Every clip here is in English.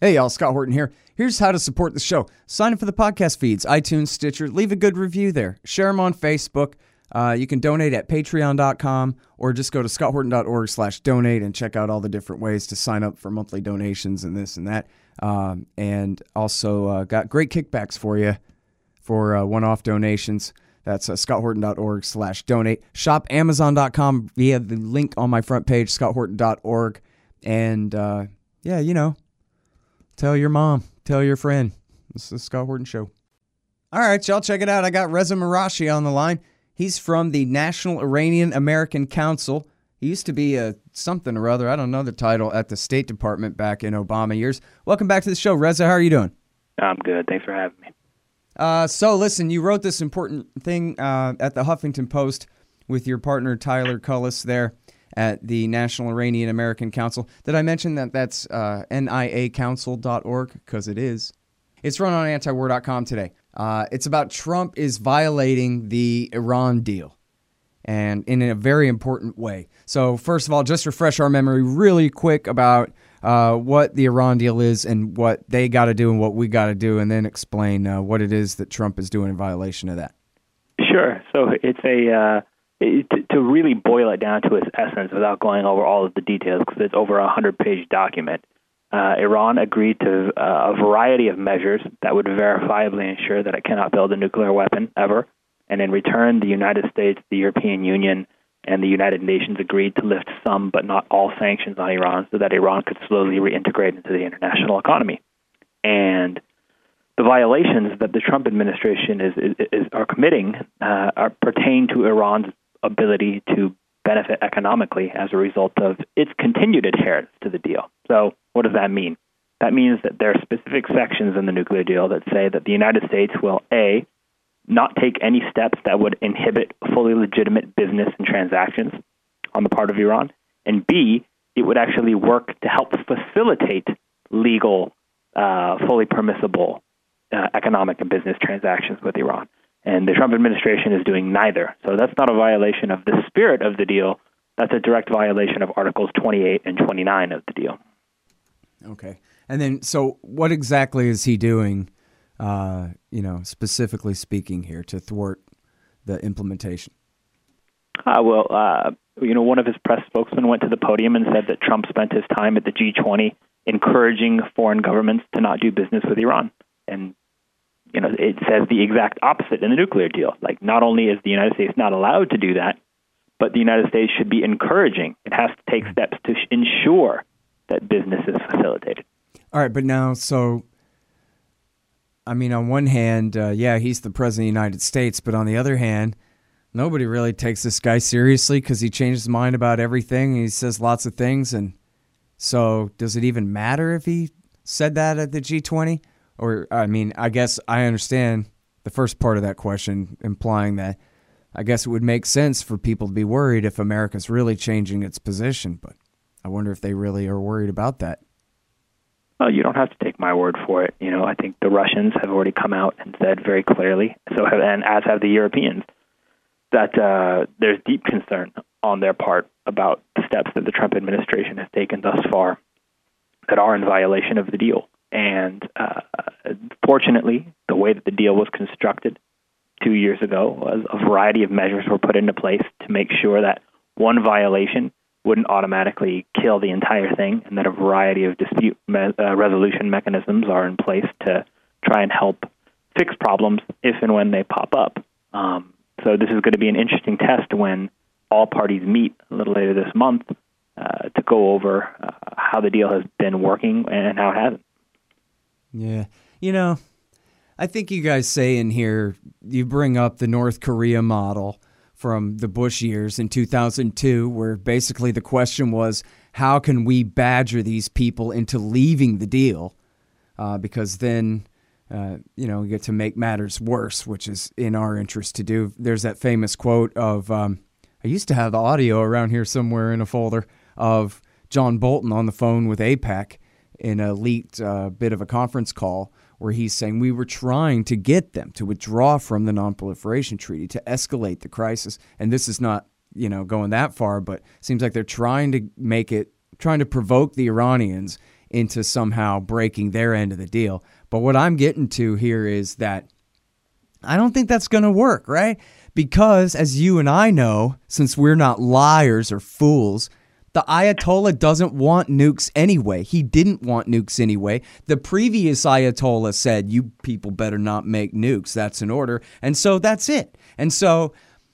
Hey y'all, Scott Horton here. Here's how to support the show. Sign up for the podcast feeds, iTunes, Stitcher. Leave a good review there. Share them on Facebook. You can donate at patreon.com or just go to scotthorton.org/donate and check out all the different ways to sign up for monthly donations and this and that. And also got great kickbacks for you for one-off donations. That's scotthorton.org/donate. Shop Amazon.com via the link on my front page, scotthorton.org. And yeah, you know, tell your mom, tell your friend. This is the Scott Horton Show. All right, y'all, check it out. I got Reza Marashi on the line. He's from the National Iranian American Council. He used to be a something or other, I don't know the title, at the State Department back in Obama years. Welcome back to the show, Reza. How are you doing? I'm good. Thanks for having me. So listen, you wrote this important thing at the Huffington Post with your partner Tyler Cullis there at the National Iranian American Council. Did I mention that that's niacouncil.org? Because it is. It's run on antiwar.com today. It's about Trump is violating the Iran deal, and in a very important way. So first of all, just refresh our memory really quick about what the Iran deal is and what they got to do and what we got to do, and then explain what it is that Trump is doing in violation of that. Sure. So it's to really boil it down to its essence without going over all of the details, because it's over a 100-page document. Iran agreed to a variety of measures that would verifiably ensure that it cannot build a nuclear weapon ever. And in return, the United States, the European Union, and the United Nations agreed to lift some but not all sanctions on Iran so that Iran could slowly reintegrate into the international economy. And the violations that the Trump administration are committing pertain to Iran's ability to benefit economically as a result of its continued adherence to the deal. So what does that mean? That means that there are specific sections in the nuclear deal that say that the United States will, A, not take any steps that would inhibit fully legitimate business and transactions on the part of Iran, and B, it would actually work to help facilitate legal, fully permissible economic and business transactions with Iran. And the Trump administration is doing neither. So that's not a violation of the spirit of the deal. That's a direct violation of Articles 28 and 29 of the deal. Okay. And then, so what exactly is he doing, specifically speaking here, to thwart the implementation? One of his press spokesmen went to the podium and said that Trump spent his time at the G20 encouraging foreign governments to not do business with Iran. And it says the exact opposite in the nuclear deal. Like, not only is the United States not allowed to do that, but the United States should be encouraging. It has to take steps to ensure that business is facilitated. All right, but now, on one hand, he's the president of the United States, but on the other hand, nobody really takes this guy seriously because he changed his mind about everything. And he says lots of things. And so does it even matter if he said that at the G20? Or, I guess I understand the first part of that question, implying that I guess it would make sense for people to be worried if America's really changing its position. But I wonder if they really are worried about that. Well, you don't have to take my word for it. I think the Russians have already come out and said very clearly, and as have the Europeans, that there's deep concern on their part about the steps that the Trump administration has taken thus far that are in violation of the deal. And fortunately, the way that the deal was constructed 2 years ago was a variety of measures were put into place to make sure that one violation wouldn't automatically kill the entire thing, and that a variety of dispute resolution mechanisms are in place to try and help fix problems if and when they pop up. So this is going to be an interesting test when all parties meet a little later this month to go over how the deal has been working and how it hasn't. Yeah. I think you guys say in here, you bring up the North Korea model from the Bush years in 2002, where basically the question was, how can we badger these people into leaving the deal? Because then, we get to make matters worse, which is in our interest to do. There's that famous quote of, I used to have the audio around here somewhere in a folder, of John Bolton on the phone with AIPAC in a leaked bit of a conference call where he's saying we were trying to get them to withdraw from the Non-Proliferation Treaty to escalate the crisis. And this is not, going that far, but it seems like they're trying to provoke the Iranians into somehow breaking their end of the deal. But what I'm getting to here is that I don't think that's going to work, right? Because as you and I know, since we're not liars or fools, the Ayatollah doesn't want nukes anyway. He didn't want nukes anyway. The previous Ayatollah said, you people better not make nukes. That's an order. And so that's it. And so,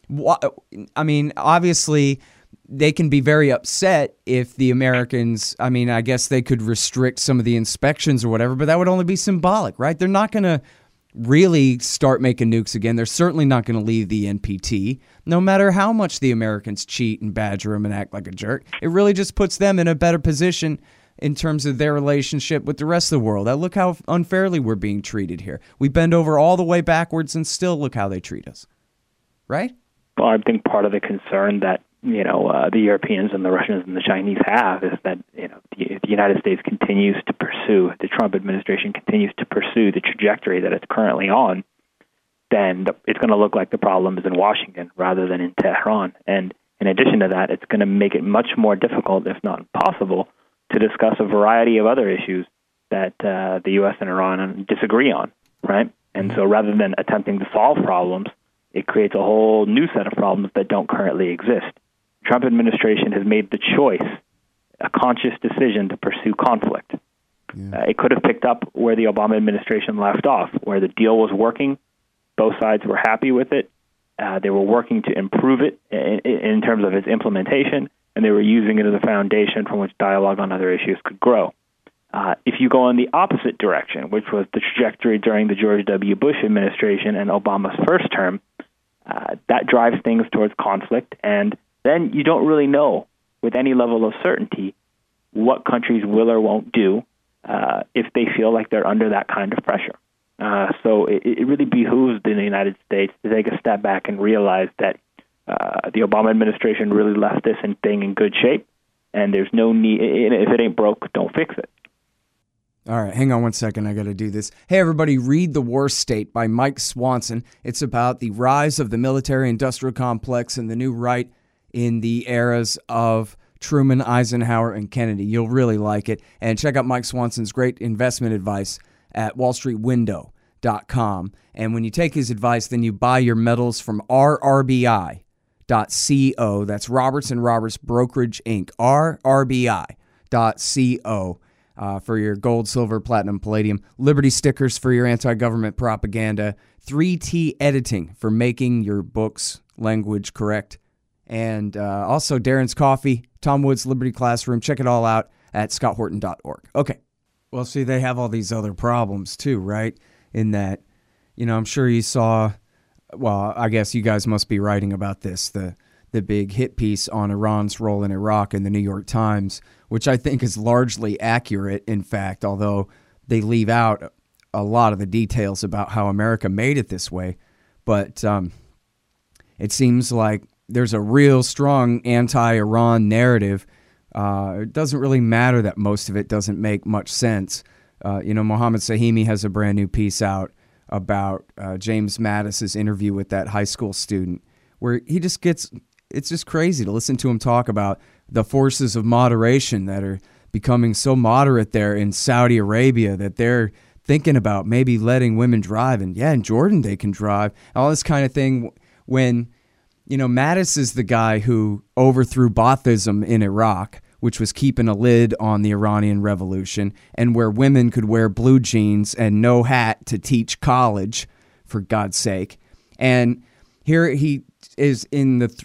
I mean, obviously, they can be very upset if the Americans, I mean, I guess they could restrict some of the inspections or whatever, but that would only be symbolic, right? They're not going to really start making nukes again. They're certainly not going to leave the NPT, no matter how much the Americans cheat and badger them and act like a jerk. It really just puts them in a better position in terms of their relationship with the rest of the world. Look how unfairly we're being treated here. We bend over all the way backwards and still look how they treat us. Right? Well, I think part of the concern that the Europeans and the Russians and the Chinese have is that the United States continues to pursue, the Trump administration continues to pursue the trajectory that it's currently on, then it's going to look like the problem is in Washington rather than in Tehran. And in addition to that, it's going to make it much more difficult, if not impossible, to discuss a variety of other issues that the U.S. and Iran disagree on, right? And so rather than attempting to solve problems, it creates a whole new set of problems that don't currently exist. The Trump administration has made the choice, a conscious decision to pursue conflict. Yeah. It could have picked up where the Obama administration left off, where the deal was working. Both sides were happy with it. They were working to improve it in terms of its implementation, and they were using it as a foundation from which dialogue on other issues could grow. If you go in the opposite direction, which was the trajectory during the George W. Bush administration and Obama's first term, that drives things towards conflict, and then you don't really know with any level of certainty what countries will or won't do if they feel like they're under that kind of pressure. So it really behooves the United States to take a step back and realize that the Obama administration really left this thing in good shape, and there's no need, if it ain't broke, don't fix it. All right, hang on one second. I got to do this. Hey, everybody, read The War State by Mike Swanson. It's about the rise of the military-industrial complex and the new right in the eras of Truman, Eisenhower, and Kennedy. You'll really like it. And check out Mike Swanson's great investment advice at wallstreetwindow.com. And when you take his advice, then you buy your metals from rrbi.co. That's Roberts & Roberts Brokerage, Inc., rrbi.co. For your gold, silver, platinum, palladium, Liberty stickers for your anti-government propaganda, 3T editing for making your books language correct, and also Darren's Coffee, Tom Woods Liberty Classroom. Check it all out at scotthorton.org. Okay. Well, see, they have all these other problems too, right? In that, I'm sure you saw, well, I guess you guys must be writing about this, the big hit piece on Iran's role in Iraq in the New York Times, which I think is largely accurate, in fact, although they leave out a lot of the details about how America made it this way. But it seems like there's a real strong anti-Iran narrative. It doesn't really matter that most of it doesn't make much sense. Mohammed Sahimi has a brand new piece out about James Mattis's interview with that high school student, where he just gets... It's just crazy to listen to him talk about the forces of moderation that are becoming so moderate there in Saudi Arabia that they're thinking about maybe letting women drive. And yeah, in Jordan they can drive. All this kind of thing when, Mattis is the guy who overthrew Baathism in Iraq, which was keeping a lid on the Iranian Revolution, and where women could wear blue jeans and no hat to teach college, for God's sake. And here he is in the,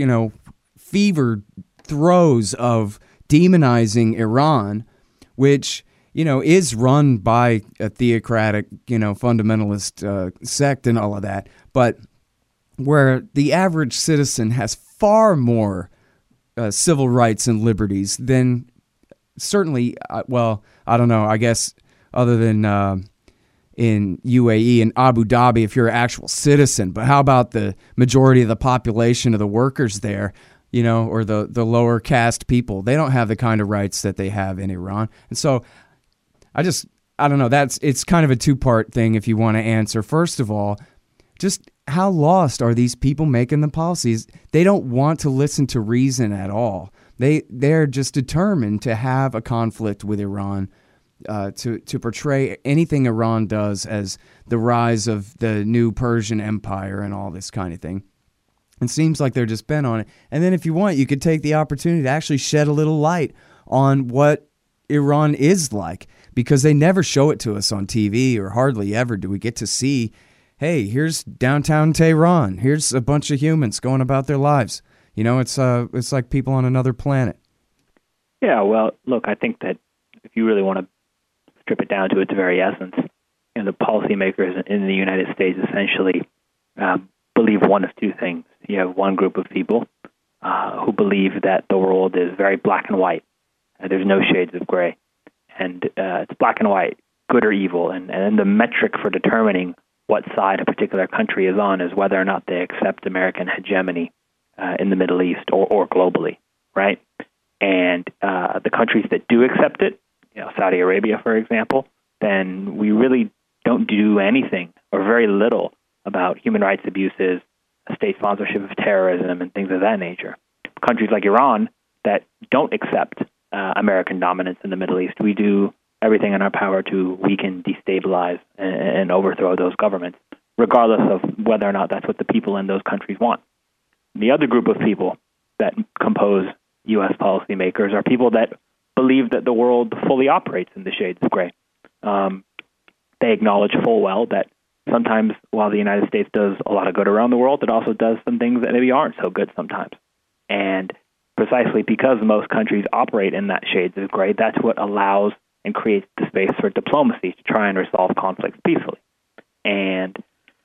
fever throes of demonizing Iran, which, is run by a theocratic, fundamentalist sect and all of that, but where the average citizen has far more civil rights and liberties than certainly, I don't know, I guess other than in UAE and Abu Dhabi if you're an actual citizen. But how about the majority of the population of the workers there, or the lower caste people? They don't have the kind of rights that they have in Iran. And so I don't know, it's kind of a two-part thing if you want to answer. First of all, just how lost are these people making the policies? They don't want to listen to reason at all. They're just determined to have a conflict with Iran to portray anything Iran does as the rise of the new Persian Empire and all this kind of thing. It seems like they're just bent on it. And then if you want, you could take the opportunity to actually shed a little light on what Iran is like, because they never show it to us on TV, or hardly ever do we get to see, hey, here's downtown Tehran. Here's a bunch of humans going about their lives. You know, it's like people on another planet. Yeah, well, look, I think that if you really want to strip it down to its very essence, the policymakers in the United States essentially believe one of two things. You have one group of people who believe that the world is very black and white. There's no shades of gray. And it's black and white, good or evil. And the metric for determining what side a particular country is on is whether or not they accept American hegemony in the Middle East or globally, right? And the countries that do accept it, Saudi Arabia, for example, then we really don't do anything or very little about human rights abuses, state sponsorship of terrorism, and things of that nature. Countries like Iran that don't accept American dominance in the Middle East, we do everything in our power to weaken, destabilize, and overthrow those governments, regardless of whether or not that's what the people in those countries want. The other group of people that compose U.S. policymakers are people that believe that the world fully operates in the shades of gray. They acknowledge full well that sometimes, while the United States does a lot of good around the world, it also does some things that maybe aren't so good sometimes. And precisely because most countries operate in that shades of gray, that's what allows and creates the space for diplomacy to try and resolve conflicts peacefully. And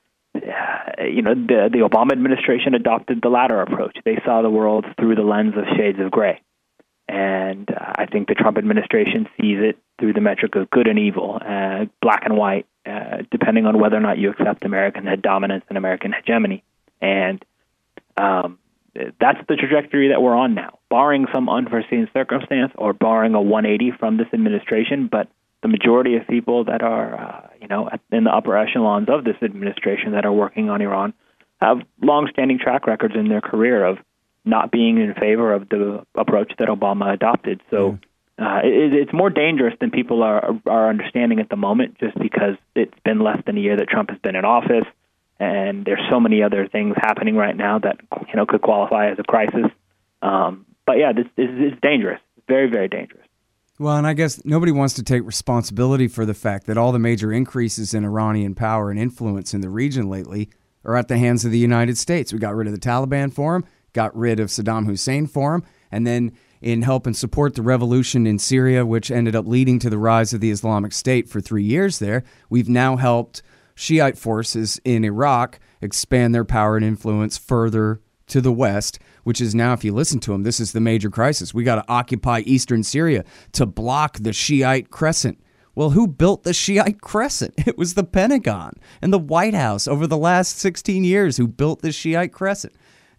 the Obama administration adopted the latter approach. They saw the world through the lens of shades of gray. And I think the Trump administration sees it through the metric of good and evil, black and white, depending on whether or not you accept American dominance and American hegemony. And that's the trajectory that we're on now, barring some unforeseen circumstance or barring a 180 from this administration. But the majority of people that are, in the upper echelons of this administration that are working on Iran have long-standing track records in their career of not being in favor of the approach that Obama adopted. So it's more dangerous than people are understanding at the moment, just because it's been less than a year that Trump has been in office, and there's so many other things happening right now that could qualify as a crisis. But yeah, this is dangerous. It's very, very dangerous. Well, and I guess nobody wants to take responsibility for the fact that all the major increases in Iranian power and influence in the region lately are at the hands of the United States. We got rid of the Taliban for him, got rid of Saddam Hussein for him, and then in help and support the revolution in Syria, which ended up leading to the rise of the Islamic State for 3 years there, we've now helped Shiite forces in Iraq expand their power and influence further to the west, which is now, if you listen to them, this is the major crisis. We got to occupy eastern Syria to block the Shiite crescent. Well, who built the Shiite crescent? It was the Pentagon and the White House over the last 16 years who built the Shiite crescent.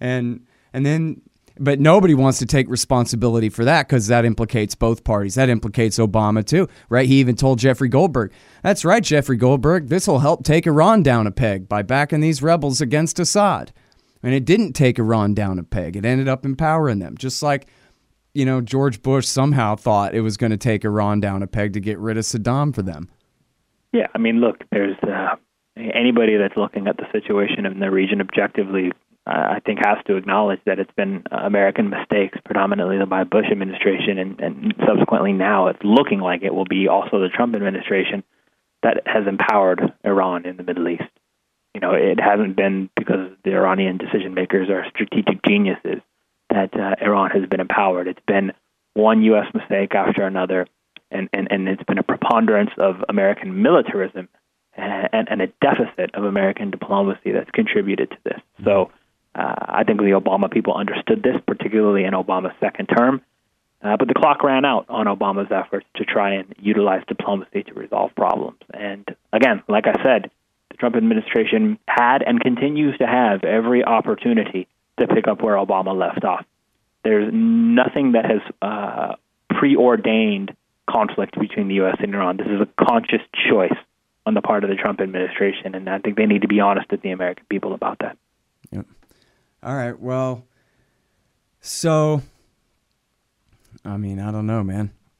But nobody wants to take responsibility for that, because that implicates both parties. That implicates Obama too, right? He even told Jeffrey Goldberg, that's right, Jeffrey Goldberg, this will help take Iran down a peg by backing these rebels against Assad. And it didn't take Iran down a peg. It ended up empowering them, just like, George Bush somehow thought it was going to take Iran down a peg to get rid of Saddam for them. Yeah, I mean, look, there's anybody that's looking at the situation in the region objectively, I think, has to acknowledge that it's been American mistakes, predominantly by Bush administration, and subsequently now it's looking like it will be also the Trump administration that has empowered Iran in the Middle East. It hasn't been because the Iranian decision makers are strategic geniuses that Iran has been empowered. It's been one U.S. mistake after another, and it's been a preponderance of American militarism and a deficit of American diplomacy that's contributed to this. So I think the Obama people understood this, particularly in Obama's second term, but the clock ran out on Obama's efforts to try and utilize diplomacy to resolve problems. And again, like I said, the Trump administration had and continues to have every opportunity to pick up where Obama left off. There's nothing that has preordained conflict between the U.S. and Iran. This is a conscious choice on the part of the Trump administration, and I think they need to be honest with the American people about that. Yep. All right, well, so, I mean, I don't know, man.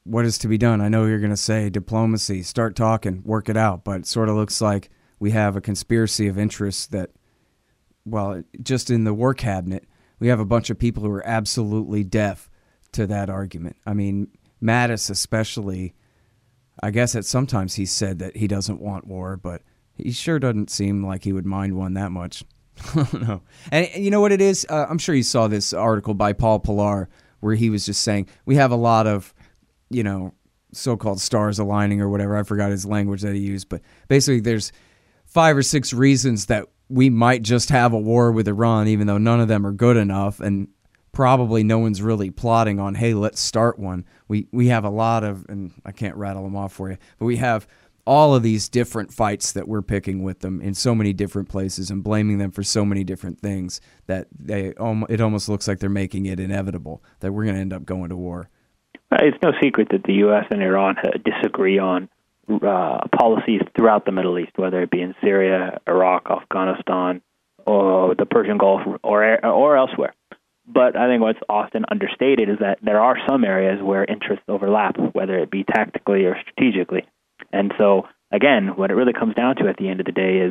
what is to be done? I know you're going to say diplomacy, start talking, work it out, but it sort of looks like we have a conspiracy of interests that, well, just in the war cabinet, we have a bunch of people who are absolutely deaf to that argument. I mean, Mattis especially, I guess that sometimes he said that he doesn't want war, but he sure doesn't seem like he would mind one that much. I don't know. And you know what it is? I'm sure you saw this article by Paul Pillar where he was just saying we have a lot of, so-called stars aligning or whatever. I forgot his language that he used, but basically there's 5 or 6 reasons that we might just have a war with Iran, even though none of them are good enough, and probably no one's really plotting on, hey, let's start one. We have a lot of, and I can't rattle them off for you, but we have all of these different fights that we're picking with them in so many different places and blaming them for so many different things that it almost looks like they're making it inevitable that we're going to end up going to war. It's no secret that the U.S. and Iran disagree on policies throughout the Middle East, whether it be in Syria, Iraq, Afghanistan, or the Persian Gulf, or elsewhere. But I think what's often understated is that there are some areas where interests overlap, whether it be tactically or strategically. And so, again, what it really comes down to at the end of the day is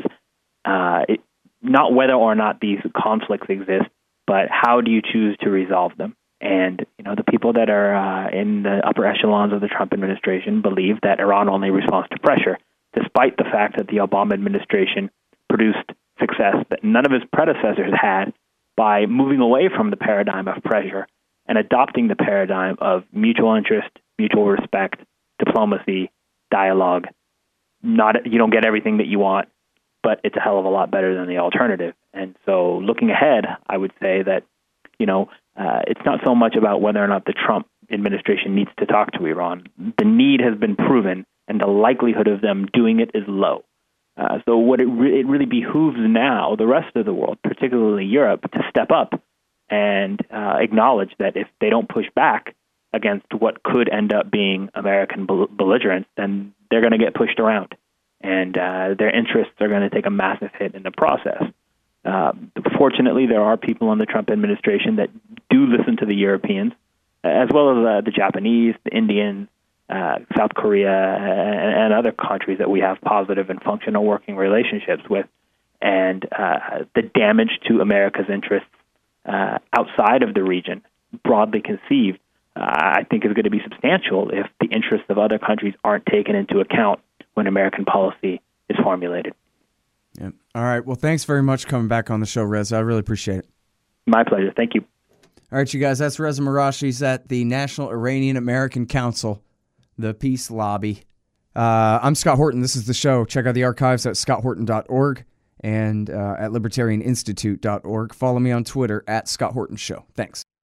not whether or not these conflicts exist, but how do you choose to resolve them? And, the people that are in the upper echelons of the Trump administration believe that Iran only responds to pressure, despite the fact that the Obama administration produced success that none of his predecessors had by moving away from the paradigm of pressure and adopting the paradigm of mutual interest, mutual respect, diplomacy, dialogue. You don't get everything that you want, but it's a hell of a lot better than the alternative. And so looking ahead, I would say that, it's not so much about whether or not the Trump administration needs to talk to Iran. The need has been proven, and the likelihood of them doing it is low. So what it really behooves now, the rest of the world, particularly Europe, to step up and acknowledge that if they don't push back against what could end up being American belligerence, then they're going to get pushed around, and their interests are going to take a massive hit in the process. Fortunately, there are people in the Trump administration that do listen to the Europeans, as well as the Japanese, the Indians, South Korea, and other countries that we have positive and functional working relationships with. And the damage to America's interests outside of the region, broadly conceived, I think is going to be substantial if the interests of other countries aren't taken into account when American policy is formulated. Yeah. All right. Well, thanks very much for coming back on the show, Reza. I really appreciate it. My pleasure. Thank you. All right, you guys. That's Reza Marashi. He's at the National Iranian American Council, the Peace Lobby. I'm Scott Horton. This is the show. Check out the archives at scotthorton.org and at libertarianinstitute.org. Follow me on Twitter at Scott Horton Show. Thanks.